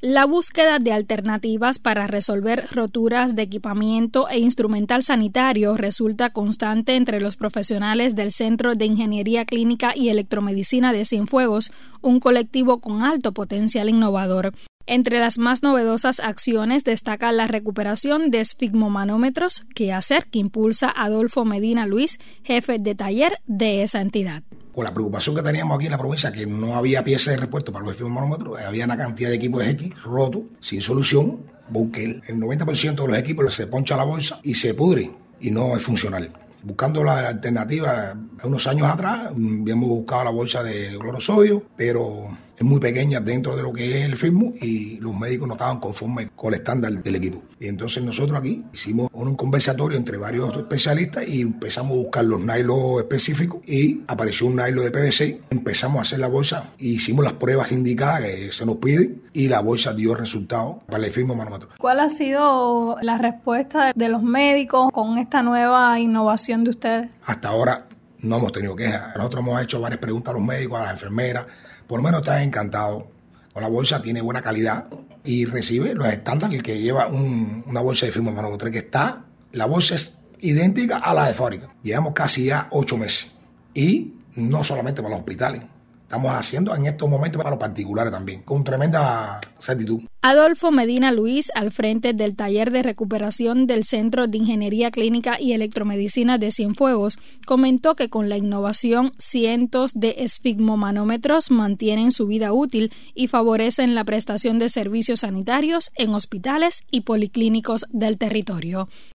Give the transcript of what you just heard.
La búsqueda de alternativas para resolver roturas de equipamiento e instrumental sanitario resulta constante entre los profesionales del Centro de Ingeniería Clínica y Electromedicina de Cienfuegos, un colectivo con alto potencial innovador. Entre las más novedosas acciones destaca la recuperación de esfigmomanómetros que impulsa Adolfo Medina Luis, jefe de taller de esa entidad. Con la preocupación que teníamos aquí en la provincia, que no había piezas de repuesto para los esfigmomanómetros, había una cantidad de equipos X rotos, sin solución, porque el 90% de los equipos se poncha la bolsa y se pudre y no es funcional. Buscando la alternativa, unos años atrás, habíamos buscado la bolsa de clorosodio, pero es muy pequeña dentro de lo que es el FISMO y los médicos no estaban conformes con el estándar del equipo. Y entonces nosotros aquí hicimos un conversatorio entre varios especialistas y empezamos a buscar los nylon específicos y apareció un nylon de PVC. Empezamos a hacer la bolsa y hicimos las pruebas indicadas que se nos piden y la bolsa dio resultados para el esfigmomanómetro. ¿Cuál ha sido la respuesta de los médicos con esta nueva innovación de ustedes? Hasta ahora no hemos tenido quejas. Nosotros hemos hecho varias preguntas a los médicos, a las enfermeras. Por lo menos están encantados. Con la bolsa tiene buena calidad y recibe los estándares que lleva una bolsa de esfigmomanómetro, que la bolsa es idéntica a la de fábrica. Llevamos casi ya 8 meses. Y no solamente para los hospitales. Estamos haciendo en estos momentos para los particulares también, con tremenda certitud. Adolfo Medina Luis, al frente del taller de recuperación del Centro de Ingeniería Clínica y Electromedicina de Cienfuegos, comentó que con la innovación cientos de esfigmomanómetros mantienen su vida útil y favorecen la prestación de servicios sanitarios en hospitales y policlínicos del territorio.